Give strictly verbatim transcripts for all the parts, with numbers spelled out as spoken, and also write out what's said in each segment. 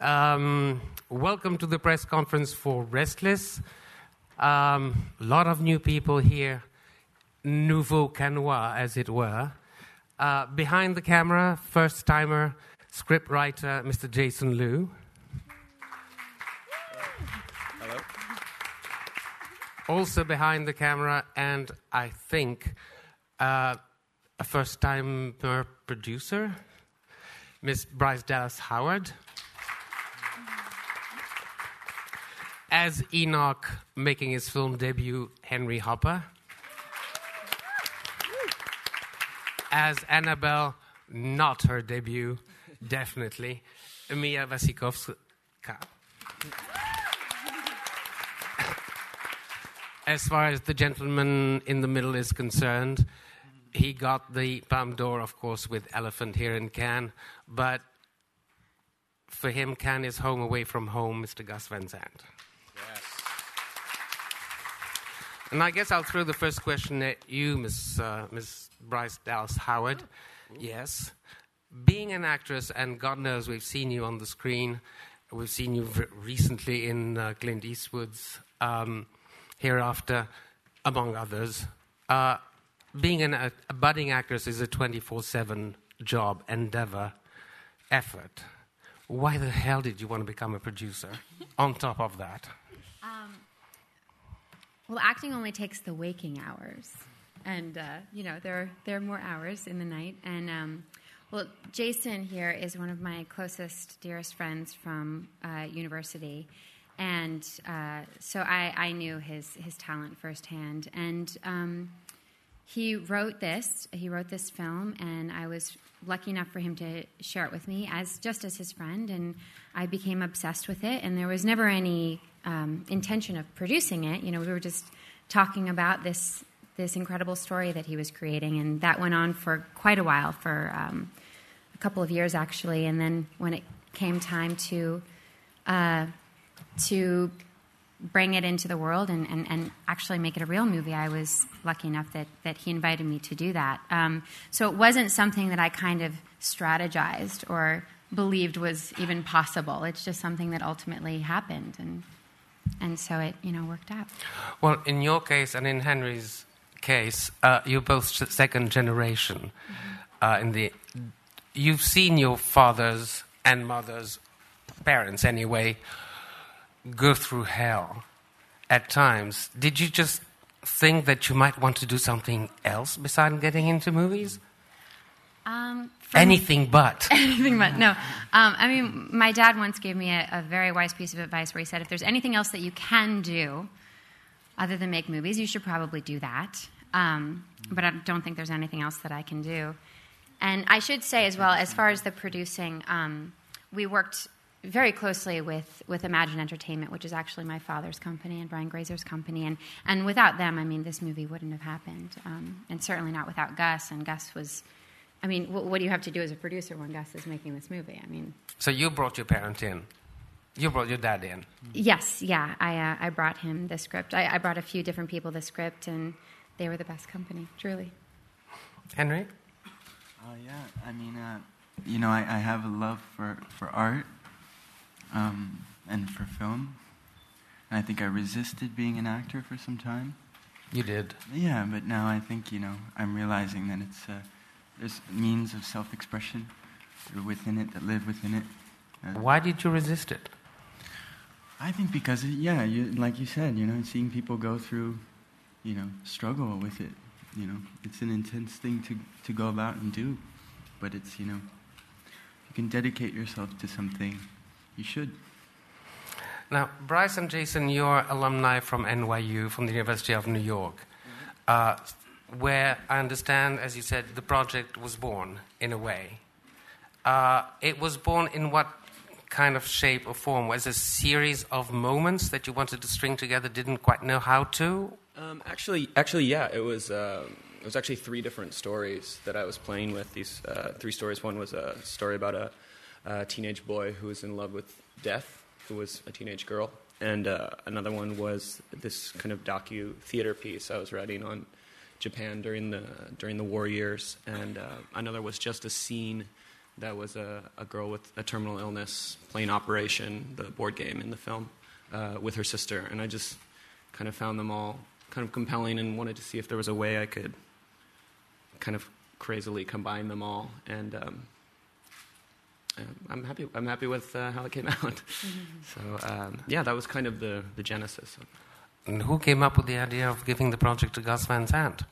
Um, welcome to the press conference for Restless. A um, lot of new people here, nouveau canois, as it were. Uh, behind the camera, first-timer, scriptwriter, Mister Jason Liu. Hello. Also behind the camera, and I think uh, a first-timer producer, Miss Bryce Dallas Howard. As Enoch making his film debut, Henry Hopper. As Annabelle, not her debut, definitely, Mia Wasikowska. As far as the gentleman in the middle is concerned, he got the Palme d'Or, of course, with Elephant here in Cannes, but for him, Cannes is home away from home, Mister Gus Van Sant. Yes. And I guess I'll throw the first question at you, Miss Uh, Miss Bryce Dallas Howard. Yes. Being an actress, and God knows we've seen you on the screen. We've seen you v- recently in uh, Clint Eastwood's um, Hereafter, among others. Uh, being an, a, a budding actress is a twenty-four seven job, endeavor, effort. Why the hell did you want to become a producer on top of that? Um, well, acting only takes the waking hours. And, uh, you know, there are, there are more hours in the night. And, um, well, Jason here is one of my closest, dearest friends from uh, university. And uh, so I, I knew his, his talent firsthand. And um, he wrote this. He wrote this film, and I was lucky enough for him to share it with me as just as his friend. And I became obsessed with it. And there was never any um, intention of producing it. You know, we were just talking about this this incredible story that he was creating, and that went on for quite a while, for um, a couple of years actually. And then when it came time to uh, to bring it into the world and, and, and actually make it a real movie, I was lucky enough that, that he invited me to do that. Um, so it wasn't something that I kind of strategized or believed was even possible. It's just something that ultimately happened, and and so it, you know, worked out. Well, in your case and in Henry's case, uh, you're both second generation. Mm-hmm. Uh, in the, you've seen your fathers and mothers, parents anyway, go through hell at times. Did you just think that you might want to do something else besides getting into movies? Um, anything but. Anything but, no. Um, I mean, my dad once gave me a, a very wise piece of advice where he said, if there's anything else that you can do other than make movies, you should probably do that. Um, but I don't think there's anything else that I can do. And I should say as well, as far as the producing, um, we worked very closely with, with Imagine Entertainment, which is actually my father's company and Brian Grazer's company. And, and without them, I mean, this movie wouldn't have happened. Um, and certainly not without Gus. And Gus was, I mean, w- what do you have to do as a producer when Gus is making this movie? I mean... So you brought your parent in. You brought your dad in. Yes, yeah. I uh, I brought him the script. I, I brought a few different people the script, and they were the best company, truly. Henry? Oh, uh, yeah. I mean, uh, you know, I, I have a love for, for art um, and for film. And I think I resisted being an actor for some time. You did? Yeah, but now I think, you know, I'm realizing that it's uh, there's means of self-expression within it, that live within it. Uh, Why did you resist it? I think because, yeah, you, like you said, you know, seeing people go through, you know, struggle with it, you know, it's an intense thing to, to go about and do. But it's, you know, you can dedicate yourself to something, you should. Now, Bryce and Jason, you're alumni from N Y U, from the University of New York, mm-hmm. uh, where I understand, as you said, the project was born, in a way. Uh, it was born in what kind of shape or form? Was it a series of moments that you wanted to string together, didn't quite know how to? Um, actually, actually, yeah, it was. Uh, it was actually three different stories that I was playing with. These uh, three stories. One was a story about a, a teenage boy who was in love with death, who was a teenage girl, and uh, another one was this kind of docu theater piece I was writing on Japan during the during the war years, and uh, another was just a scene that was a, a girl with a terminal illness playing Operation, the board game in the film, uh, with her sister. And I just kind of found them all kind of compelling and wanted to see if there was a way I could kind of crazily combine them all. And um, I'm happy. I'm happy with uh, how it came out. Mm-hmm. So um, yeah, that was kind of the, the genesis. And who came up with the idea of giving the project to Gus Van Sant?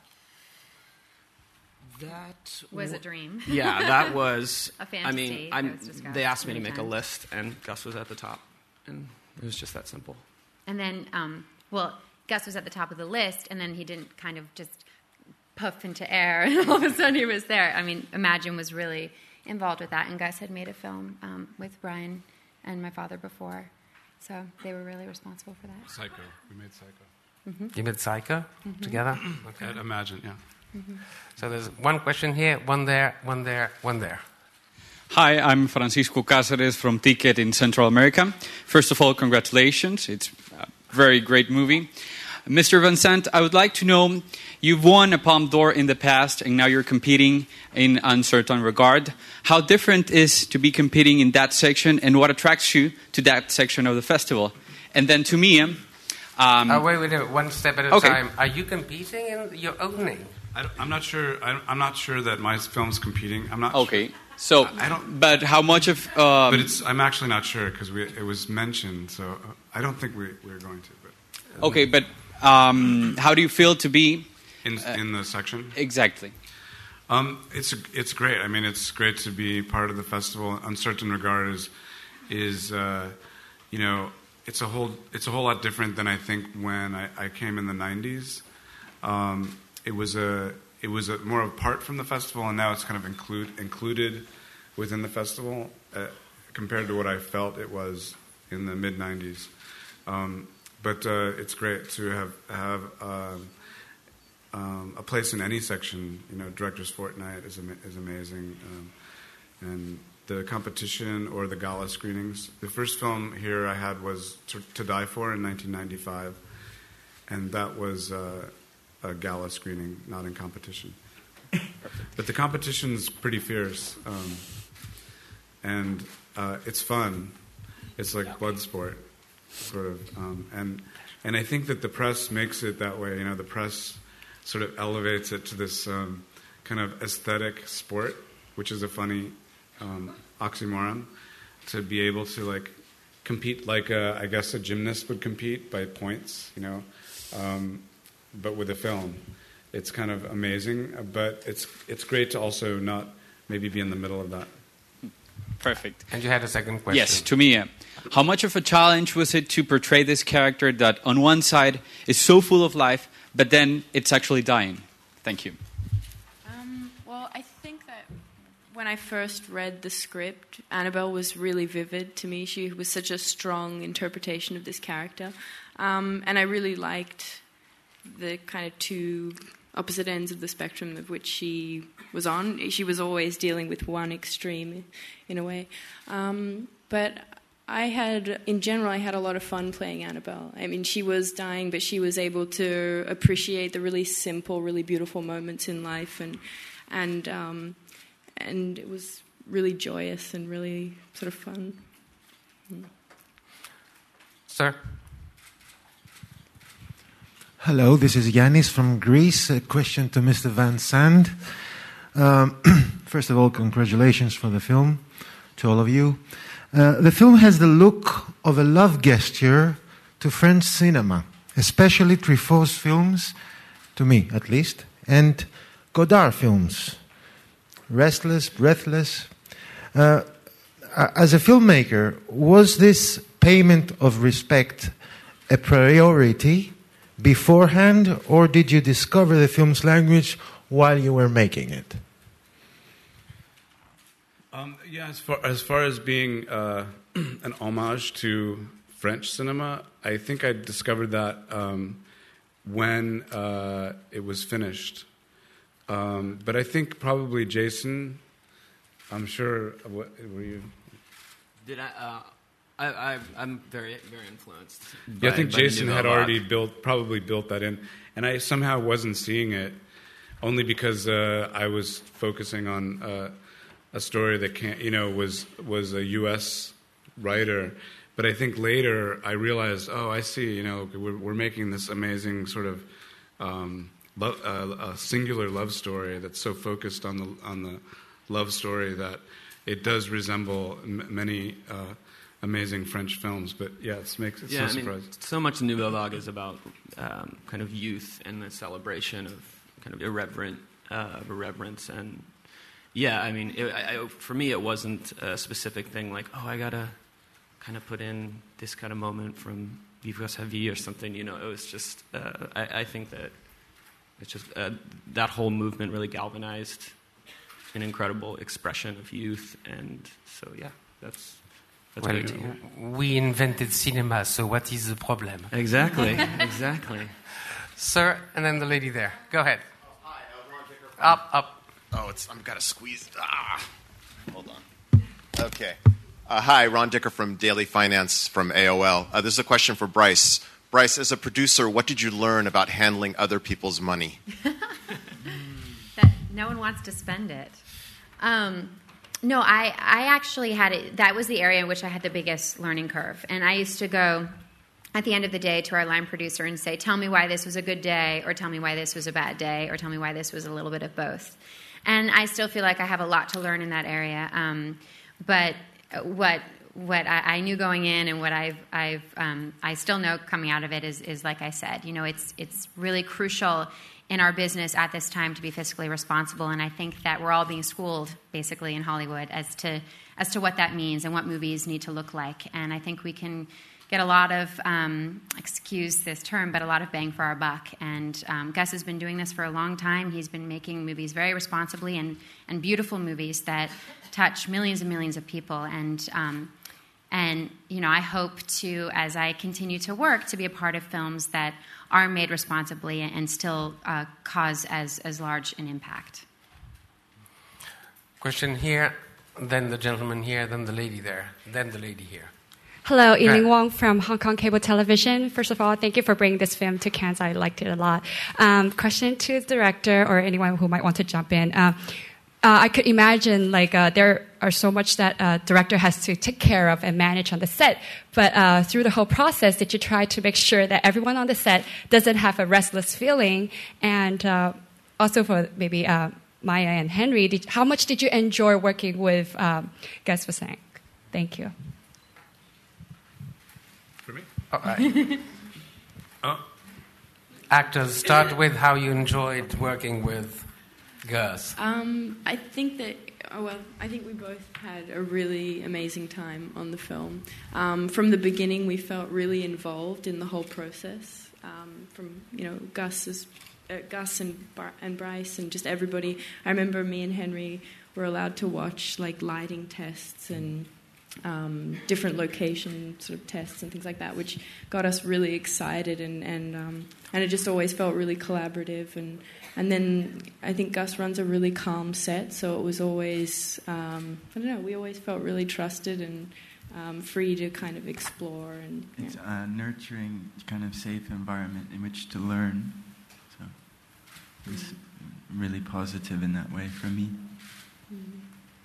That was a dream. Yeah, that was a fantasy. I mean, I'm, was they asked me to make times. a list, and Gus was at the top, and it was just that simple. And then, um, well, Gus was at the top of the list, and then he didn't kind of just puff into air, and all of a sudden he was there. I mean, Imagine was really involved with that, and Gus had made a film um, with Brian and my father before, so they were really responsible for that. Psycho. We made Psycho. Mm-hmm. You made Psycho mm-hmm. together? Okay. At Imagine, yeah. Mm-hmm. So there's one question here, one there, one there, one there. Hi, I'm Francisco Cáceres from Ticket in Central America. First of all, congratulations. It's a very great movie. Mister Van Sant, I would like to know, you've won a Palme d'Or in the past, and now you're competing in Uncertain Regard. How different is to be competing in that section, and what attracts you to that section of the festival? And then to me... Um, oh, wait, wait, wait, one step at a okay. time. Are you competing in your opening? I I'm not sure. I I'm not sure that my film's competing. I'm not. Okay, sure. so I, I don't. But how much of? Um, but it's. I'm actually not sure because it was mentioned. So uh, I don't think we we're going to. But okay, but um, how do you feel to be in uh, in the section? Exactly. Um, it's it's great. I mean, it's great to be part of the festival. Uncertain Regard is is uh, you know it's a whole it's a whole lot different than I think when I, I came in the nineties. Um, It was a it was a, more apart from the festival, and now it's kind of include, included within the festival uh, compared to what I felt it was in the mid nineties. Um, but uh, it's great to have have um, um, a place in any section. You know, Directors Fortnight is am- is amazing, um, and the competition or the gala screenings. The first film here I had was To, to Die For in nineteen ninety-five, and that was. Uh, a gala screening, not in competition. But the competition's pretty fierce, um, and uh, it's fun. It's like blood sport, sort of. Um, and and I think that the press makes it that way. You know, the press sort of elevates it to this um, kind of aesthetic sport, which is a funny um, oxymoron, to be able to like compete like a, I guess a gymnast would compete by points. You know. Um, But with a film, it's kind of amazing. But it's it's great to also not maybe be in the middle of that. Perfect. And you had a second question. Yes, to me. Uh, how much of a challenge was it to portray this character that on one side is so full of life, but then it's actually dying? Thank you. Um, well, I think that when I first read the script, Annabelle was really vivid to me. She was such a strong interpretation of this character. Um, and I really liked the kind of two opposite ends of the spectrum of which she was on. She was always dealing with one extreme, in a way. Um, but I had, in general, I had a lot of fun playing Annabelle. I mean, she was dying, but she was able to appreciate the really simple, really beautiful moments in life, and and um, and it was really joyous and really sort of fun. Mm. Sir? Hello, this is Yanis from Greece. A question to Mister Van Sant. Um, first of all, congratulations for the film, to all of you. Uh, the film has the look of a love gesture to French cinema, especially Truffaut's films, to me at least, and Godard films. Restless, Breathless. Uh, as a filmmaker, was this payment of respect a priority beforehand, or did you discover the film's language while you were making it? Um, yeah, as far as far as being uh, an homage to French cinema, I think I discovered that um, when uh, it was finished. Um, but I think probably Jason. I'm sure. What were you? Did I? Uh, I, I, I'm very, very influenced. Yeah, by, I think by Jason had already lot. built, probably built that in, and I somehow wasn't seeing it, only because uh, I was focusing on uh, a story that can't, you know, was was a U S writer. But I think later I realized, oh, I see, you know, we're, we're making this amazing sort of um, lo- uh, a singular love story that's so focused on the on the love story that it does resemble m- many uh, amazing French films. But yeah, it makes it's yeah, so I mean, surprising. so much of Nouvelle Vague is about um, kind of youth and the celebration of kind of irreverent, uh, of irreverence. And yeah, I mean, it, I, I, for me, it wasn't a specific thing like, oh, I gotta kind of put in this kind of moment from Vivre sa vie or something. You know, it was just. Uh, I, I think that it's just uh, that whole movement really galvanized an incredible expression of youth, and so yeah, that's. That's well, great to hear. We invented cinema, so what is the problem? Exactly, exactly. Sir, and then the lady there. Go ahead. Oh, hi, uh, Ron Dicker from... Up, up. Oh, it's I've got to squeeze. Ah, hold on. Okay. Uh, hi, Ron Dicker from Daily Finance from A O L. Uh, this is a question for Bryce. Bryce, as a producer, what did you learn about handling other people's money? That no one wants to spend it. Um, no, I, I actually had it. That was the area in which I had the biggest learning curve. And I used to go at the end of the day to our line producer and say, tell me why this was a good day, or tell me why this was a bad day, or tell me why this was a little bit of both. And I still feel like I have a lot to learn in that area. Um, but what what I, I knew going in and what I've I've um, I still know coming out of it is is like I said, you know, it's it's really crucial in our business at this time to be fiscally responsible. And I think that we're all being schooled basically in Hollywood as to as to what that means and what movies need to look like. And I think we can get a lot of, um, excuse this term, but a lot of bang for our buck. And um, Gus has been doing this for a long time. He's been making movies very responsibly and, and beautiful movies that touch millions and millions of people. And, um, and you know, I hope to, as I continue to work, to be a part of films that are made responsibly and still uh, cause as, as large an impact. Question here, then the gentleman here, then the lady there, then the lady here. Hello, Eileen Wong from Hong Kong Cable Television. First of all, thank you for bringing this film to Cannes. I liked it a lot. Um, question to the director or anyone who might want to jump in. Uh, uh, I could imagine like uh, there are so much that a uh, director has to take care of and manage on the set. But uh, through the whole process, did you try to make sure that everyone on the set doesn't have a restless feeling? And uh, also for maybe uh, Maya and Henry, did, how much did you enjoy working with um, Gus Van Sant? Thank you. For me? All right. Oh. Actors, start with how you enjoyed working with Gus. Um, I think that, oh, well, I think we both had a really amazing time on the film. Um, from the beginning, we felt really involved in the whole process. Um, from, you know, Gus's, uh, Gus and, Bar- and Bryce and just everybody. I remember me and Henry were allowed to watch, like, lighting tests and Um, different location sort of tests and things like that, which got us really excited, and and um, and it just always felt really collaborative. And and then I think Gus runs a really calm set, so it was always um, I don't know, we always felt really trusted and um, free to kind of explore. And yeah. It's a nurturing, kind of safe environment in which to learn. So it's mm-hmm. really positive in that way for me. Mm-hmm.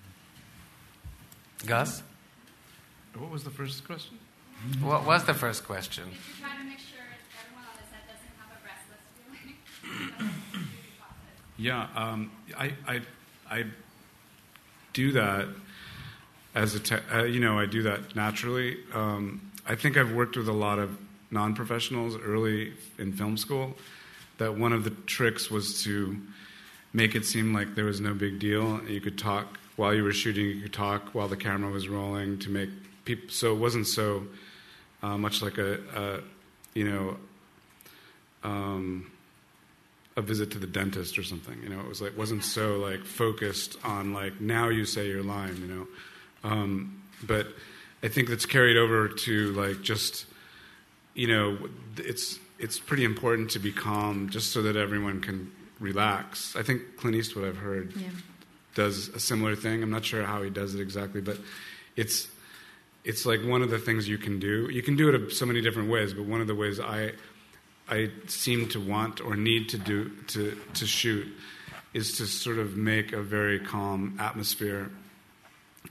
Gus? What was the first question? What was the first question? Did you try to make sure everyone on the set doesn't have a restless feeling? Yeah, um, I, I, I do that as a, te- uh, you know, I do that naturally. Um, I think I've worked with a lot of non-professionals early in film school, that one of the tricks was to make it seem like there was no big deal. You could talk while you were shooting, you could talk while the camera was rolling to make people, so it wasn't so uh, much like a, a you know, um, a visit to the dentist or something. You know, it was like wasn't so like focused on like now you say your line. You know, um, but I think that's carried over to like just, you know, it's it's pretty important to be calm just so that everyone can relax. I think Clint Eastwood, I've heard, yeah. does a similar thing. I'm not sure how he does it exactly, but it's it's like one of the things you can do. You can do it so many different ways, but one of the ways I I seem to want or need to do to to shoot is to sort of make a very calm atmosphere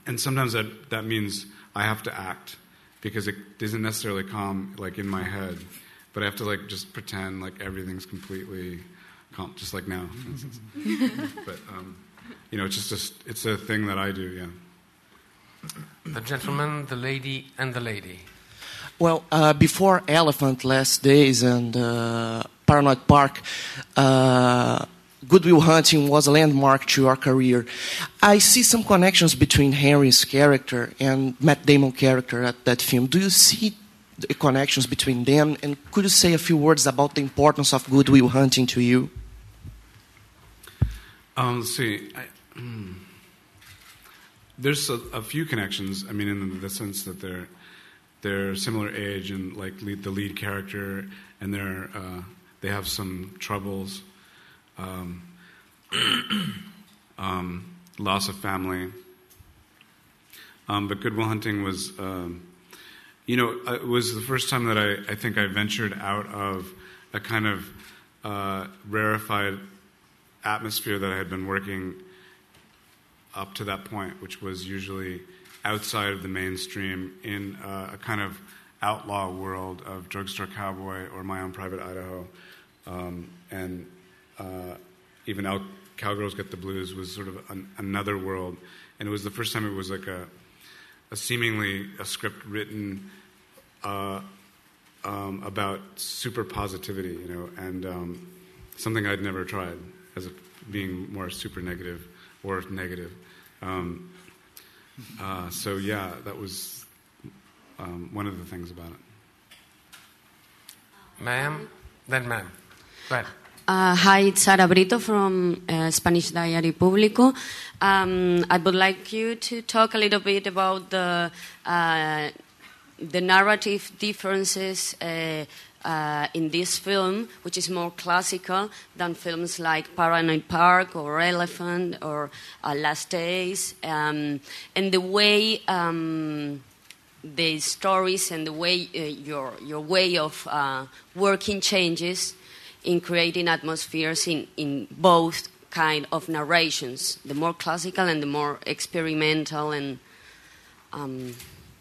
and sometimes that, that means I have to act because it isn't necessarily calm, like in my head, but I have to like just pretend like everything's completely calm, just like now, for instance. But um, you know, it's just a, it's a thing that I do. Yeah. The gentleman, the lady, and the lady. Well, uh, before Elephant, Last Days, and uh, Paranoid Park, uh, Good Will Hunting was a landmark to your career. I see some connections between Henry's character and Matt Damon's character at that film. Do you see the connections between them? And could you say a few words about the importance of Good Will Hunting to you? Um, let's see. I, hmm. There's a, a few connections. I mean, in the sense that they're they're similar age and like lead, the lead character, and they're uh, they have some troubles, um, um, loss of family. Um, but Good Will Hunting was, um, you know, it was the first time that I, I think I ventured out of a kind of uh, rarefied atmosphere that I had been working up to that point, which was usually outside of the mainstream in uh, a kind of outlaw world of Drugstore Cowboy or My Own Private Idaho. Um, and uh, even Out- Cowgirls Get the Blues was sort of an, another world. And it was the first time it was like a, a seemingly a script written uh, um, about super positivity, you know, and um, something I'd never tried as a, being more super negative or negative. Um, uh, so yeah, that was um, one of the things about it. Ma'am, then ma'am. Go ahead. Uh, hi, it's Sara Brito from uh, Spanish Diary Público. Um, I would like you to talk a little bit about the uh, the narrative differences uh, uh, in this film, which is more classical than films like Paranoid Park or Elephant or uh, Last Days, um, and the way um, the stories and the way uh, your your way of uh, working changes in creating atmospheres in, in both kind of narrations, the more classical and the more experimental and. Um,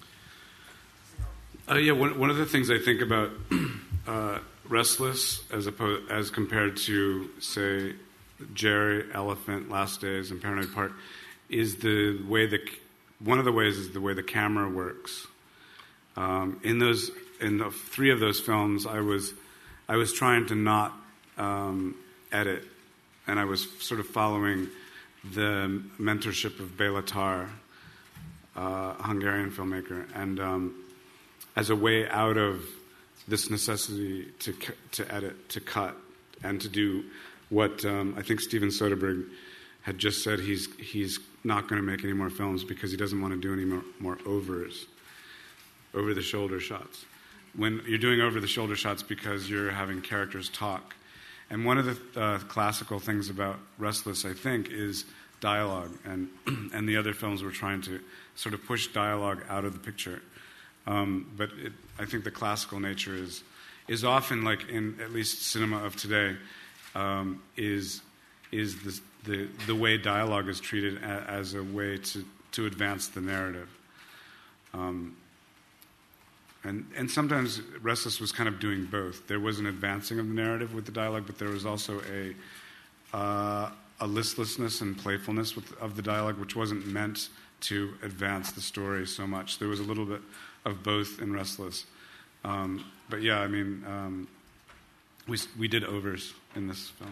Uh, yeah, one, one of the things I think about uh, Restless as opposed, as compared to, say, Jerry, Elephant, Last Days, and Paranoid Park, is the way the one of the ways is the way the camera works. Um, in those, in the three of those films, I was, I was trying to not um, edit, and I was sort of following the mentorship of Béla Tarr, uh, Hungarian filmmaker, and. Um, as a way out of this necessity to to edit, to cut, and to do what um, I think Steven Soderbergh had just said. He's he's not going to make any more films because he doesn't want to do any more, more overs, over-the-shoulder shots. When you're doing over-the-shoulder shots because you're having characters talk. And one of the uh, classical things about Restless, I think, is dialogue. And, and the other films were trying to sort of push dialogue out of the picture. Um, but it, I think the classical nature is is often, like in at least cinema of today, um, is is the, the the way dialogue is treated a, as a way to, to advance the narrative. Um, and and sometimes Restless was kind of doing both. There was an advancing of the narrative with the dialogue, but there was also a uh, a listlessness and playfulness with, of the dialogue, which wasn't meant to advance the story so much. There was a little bit of both in Restless. Um, but yeah, I mean, um, we we did overs in this film.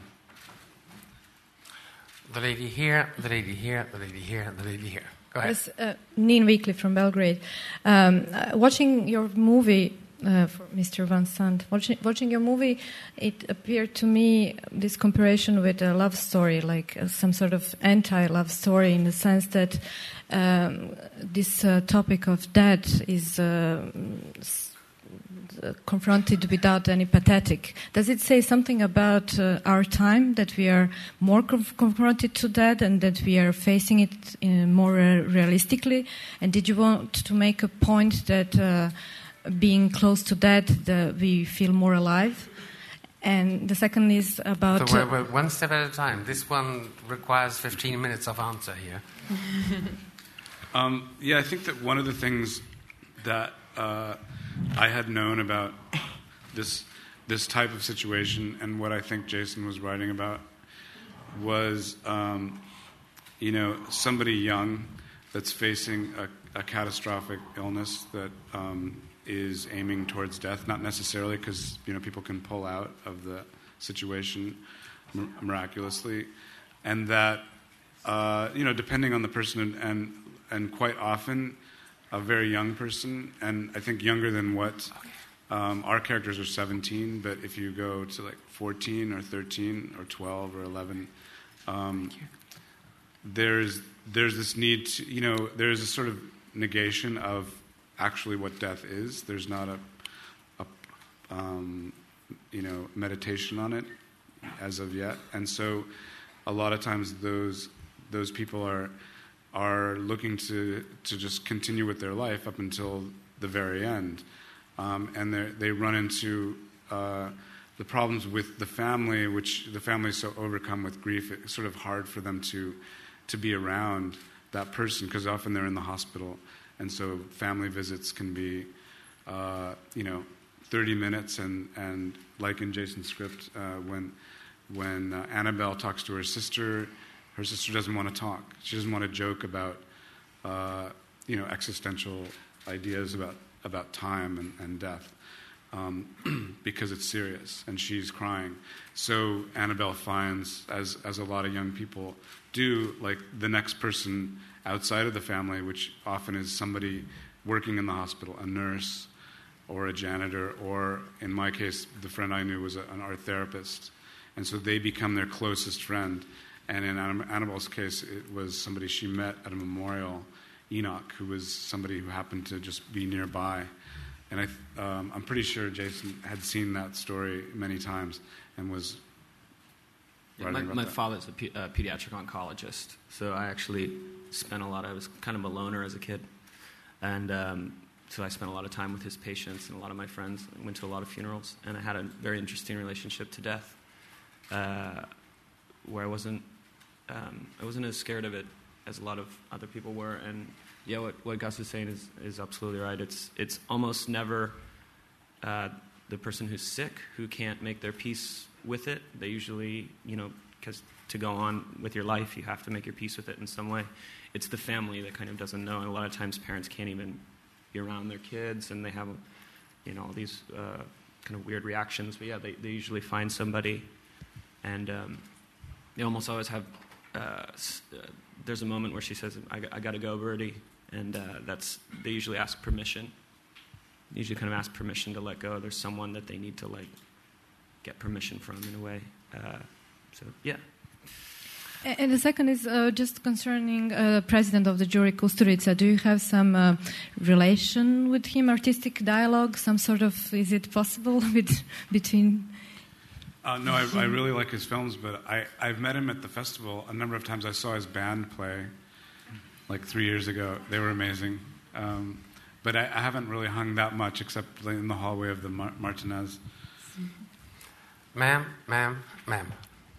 The lady here, the lady here, the lady here, the lady here. Go ahead. Yes, uh, Neen Weekly from Belgrade. Um, uh, watching your movie, uh, for Mister Van Sant, watching, watching your movie, it appeared to me this comparison with a love story, like uh, some sort of anti-love story, in the sense that um, this uh, topic of death is uh, s- confronted without any pathetic. Does it say something about uh, our time, that we are more conf- confronted to that and that we are facing it in more uh, realistically? And did you want to make a point that uh, being close to death, the, we feel more alive? And the second is about... So we're, we're one step at a time. This one requires fifteen minutes of answer here. Um, yeah, I think that one of the things that uh, I had known about this this type of situation, and what I think Jason was writing about, was um, you know somebody young that's facing a, a catastrophic illness that um, is aiming towards death. Not necessarily, because you know people can pull out of the situation miraculously, and that uh, you know depending on the person and, and and quite often a very young person, and I think younger than what um, our characters are seventeen, but if you go to like fourteen or thirteen or twelve or eleven, um, there's there's this need to, you know there's a sort of negation of actually what death is. There's not a, a um, you know meditation on it as of yet, and so a lot of times those those people are are looking to to just continue with their life up until the very end, um, and they they run into uh, the problems with the family, which the family is so overcome with grief. It's sort of hard for them to to be around that person because often they're in the hospital, and so family visits can be uh, you know thirty minutes, and and like in Jason's script uh, when. When uh, Annabelle talks to her sister, her sister doesn't want to talk. She doesn't want to joke about, uh, you know, existential ideas about, about time and, and death um, because it's serious, and she's crying. So Annabelle finds, as as a lot of young people do, like the next person outside of the family, which often is somebody working in the hospital, a nurse or a janitor, or in my case, the friend I knew was a, an art therapist. And so they become their closest friend. And in Annabelle's case, it was somebody she met at a memorial, Enoch, who was somebody who happened to just be nearby. And I, um, I'm pretty sure Jason had seen that story many times and was yeah, writing my, about my that. father's a pe- uh, pediatric oncologist, so I actually spent a lot of, I was kind of a loner as a kid. And um, so I spent a lot of time with his patients, and a lot of my friends went to a lot of funerals. And I had a very interesting relationship to death. Uh, where I wasn't, um, I wasn't as scared of it as a lot of other people were. And yeah, what, what Gus is saying is, is absolutely right. It's it's almost never uh, the person who's sick who can't make their peace with it. They usually, you know, because to go on with your life, you have to make your peace with it in some way. It's the family that kind of doesn't know, and a lot of times parents can't even be around their kids, and they have, you know, all these uh, kind of weird reactions. But yeah, they, they usually find somebody. And um, they almost always have, uh, uh, there's a moment where she says, I, I got to go, Birdie. And uh, that's, they usually ask permission. They usually kind of ask permission to let go. There's someone that they need to, like, get permission from in a way. Uh, so, yeah. And the second is uh, just concerning uh, president of the jury, Kusturica. Do you have some uh, relation with him, artistic dialogue, some sort of, is it possible with, between... Uh, no, I, I really like his films, but I, I've met him at the festival a number of times. I saw his band play like three years ago. They were amazing. Um, but I, I haven't really hung that much except in the hallway of the Mar- Martinez. Ma'am, ma'am, ma'am.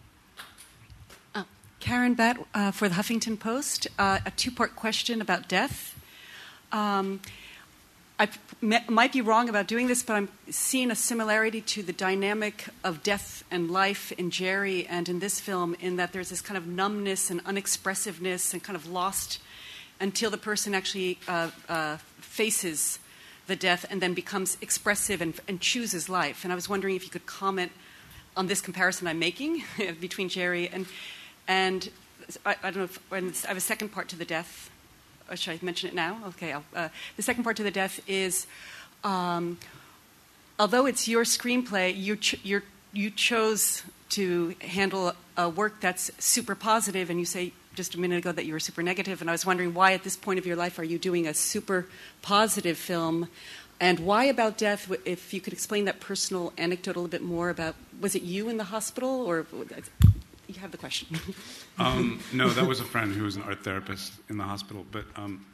Uh, Karen Batt uh, for the Huffington Post. Uh, a two-part question about death. Um, I might be wrong about doing this, but I'm seeing a similarity to the dynamic of death and life in Jerry and in this film, in that there's this kind of numbness and unexpressiveness and kind of lost until the person actually uh, uh, faces the death and then becomes expressive and, and chooses life. And I was wondering if you could comment on this comparison I'm making between Jerry and, and I, I don't know if I have a second part to the death. Or should I mention it now? Okay. Uh, the second part to the death is, um, although it's your screenplay, you ch- you're, you chose to handle a work that's super positive, and you say just a minute ago that you were super negative, and I was wondering why at this point of your life are you doing a super positive film, and why about death? If you could explain that personal anecdote a little bit more about, was it you in the hospital, or... You have the question. um, no, that was a friend who was an art therapist in the hospital. But um,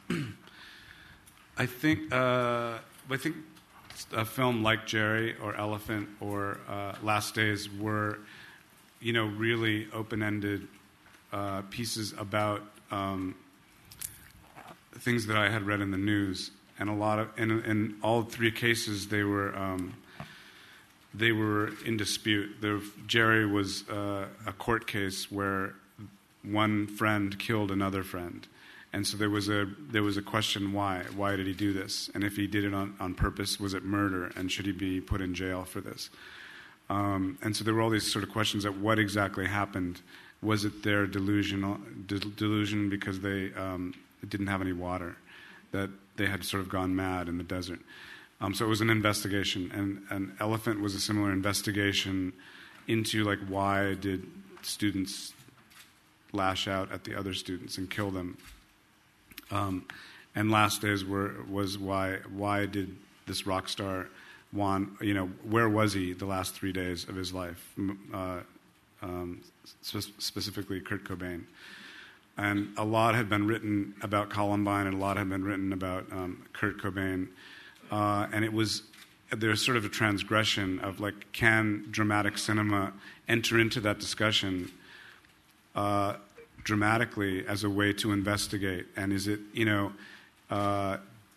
I think uh, I think a film like Jerry or Elephant or uh, Last Days were, you know, really open-ended uh, pieces about um, things that I had read in the news, and a lot of in, in all three cases they were um, they were in dispute. The, Jerry was uh, a court case where one friend killed another friend, and so there was a there was a question why why did he do this, and if he did it on, on purpose, was it murder, and should he be put in jail for this? Um, and so there were all these sort of questions of what exactly happened. Was it their delusional de- delusion because they um, didn't have any water, that they had sort of gone mad in the desert? Um, so it was an investigation, and an Elephant was a similar investigation into like why did students lash out at the other students and kill them. Um, and Last Days were was why why did this rock star Juan, you know, where was he the last three days of his life? Uh, um, sp- specifically Kurt Cobain. And a lot had been written about Columbine, and a lot had been written about um, Kurt Cobain. Uh, and it was, there's sort of a transgression of like, can dramatic cinema enter into that discussion uh, dramatically as a way to investigate? And is it, you know, uh,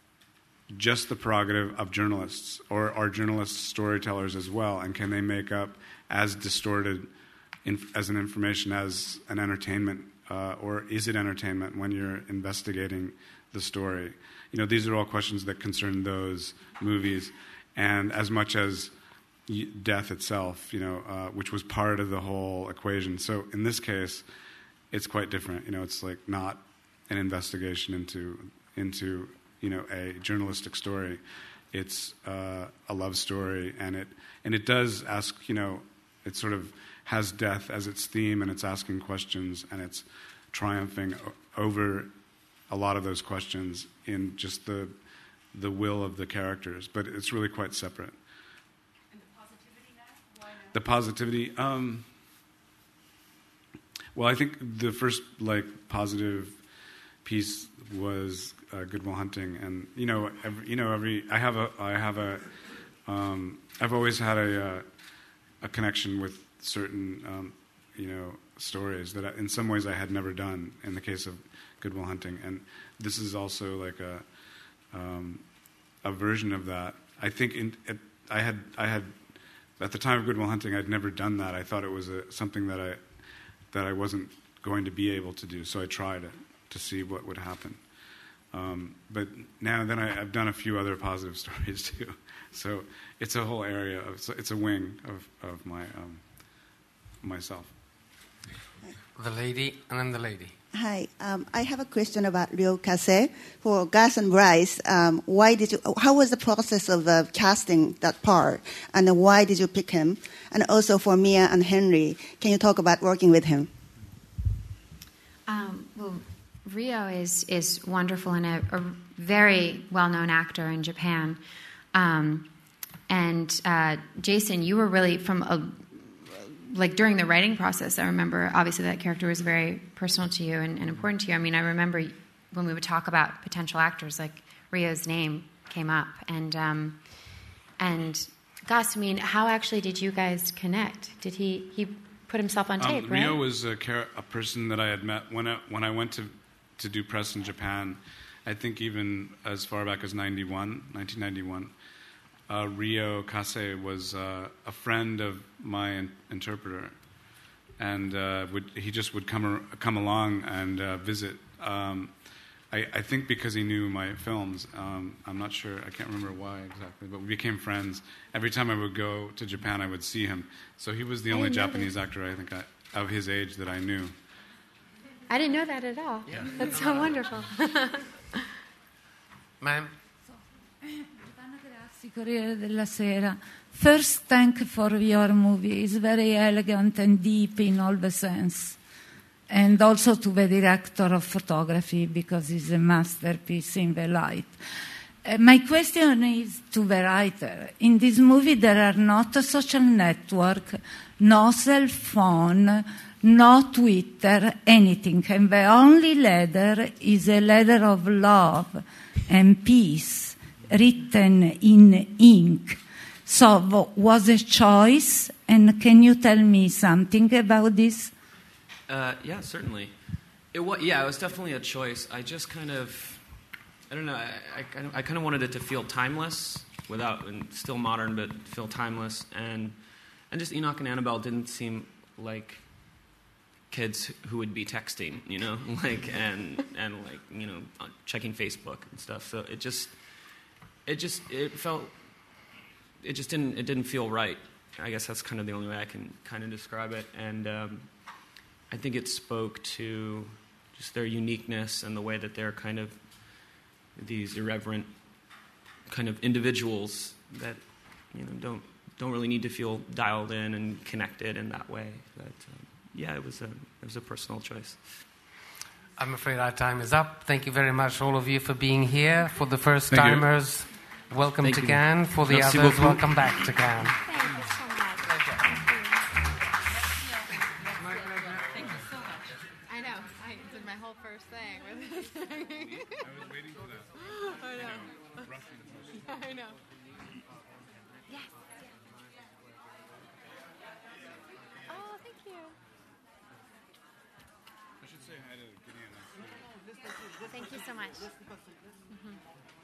just the prerogative of journalists, or are journalists storytellers as well? And can they make up as distorted inf- as an information as an entertainment? Uh, or is it entertainment when you're investigating the story? You know, these are all questions that concern those movies, and as much as y- death itself, you know, uh, which was part of the whole equation. So in this case, it's quite different. You know, it's like not an investigation into into you know a journalistic story. It's uh, a love story, and it and it does ask. You know, it sort of has death as its theme, and it's asking questions, and it's triumphing o- over a lot of those questions in just the the will of the characters. But it's really quite separate. And the positivity now? Why now? The positivity. Um, well, I think the first like positive piece was uh, Good Will Hunting, and you know, every, you know, every I have a I have a um, I've always had a uh, a connection with certain um, you know stories that I, in some ways I had never done. In the case of Good Will Hunting, and this is also like a um, a version of that. I think in, it, I had I had at the time of Good Will Hunting, I'd never done that. I thought it was a, something that I that I wasn't going to be able to do, so I tried it to see what would happen. Um, but now then I, I've done a few other positive stories too. So it's a whole area of it's a wing of of my um, myself. The lady, and then the lady. Hi, um, I have a question about Ryo Kase. For Gus and Bryce, um, why did you? How was the process of uh, casting that part, and why did you pick him? And also for Mia and Henry, can you talk about working with him? Um, well, Ryo is is wonderful and a, a very well-known actor in Japan. Um, and uh, Jason, you were really from a like during the writing process, I remember obviously that character was very personal to you and, and important to you. I mean, I remember when we would talk about potential actors, like Ryo's name came up, and um, and Gus, I mean, how actually did you guys connect? Did he he put himself on tape? Um, right? Ryo was a, a person that I had met when I, when I went to to do press in Japan. I think even as far back as ninety-one, nineteen ninety-one. Uh, Ryo Kase was uh, a friend of my in- interpreter, and uh, would, he just would come ar- come along and uh, visit. Um, I, I think because he knew my films. Um, I'm not sure. I can't remember why exactly, but we became friends. Every time I would go to Japan, I would see him. So he was the only Japanese actor I think I, of his age that I knew. I didn't know that at all. Yeah. That's so wonderful. Ma'am. Corriere della Sera. First, thank for your movie. It's very elegant and deep in all the sense. And also to the director of photography, because it's a masterpiece in the light. Uh, my question is to the writer. In this movie, there are not a social network, no cell phone, no Twitter, anything. And the only letter is a letter of love and peace, written in ink. So was a choice, and can you tell me something about this? Uh, yeah, certainly. It was, yeah, it was definitely a choice. I just kind of, I don't know. I, I, kind of, I kind of wanted it to feel timeless, without and still modern, but feel timeless. And and just Enoch and Annabelle didn't seem like kids who would be texting, you know, like and and like you know checking Facebook and stuff. So it just it just it felt it just didn't it didn't feel right. I guess that's kind of the only way I can kind of describe it. And um, I think it spoke to just their uniqueness and the way that they're kind of these irreverent kind of individuals that you know don't don't really need to feel dialed in and connected in that way. But um, yeah, it was a it was a personal choice. I'm afraid our time is up. Thank you very much, all of you, for being here. For the first Thank timers, you. welcome Thank to you. Cannes. For the Merci others, beaucoup. welcome back to Cannes. I know. I did my whole first thing with this thing. I was waiting for that. I know. You know, rushing the motion. Yeah, I know. Yes. Oh, thank you. I should say hi to Gideon. Thank you so much. Mhm.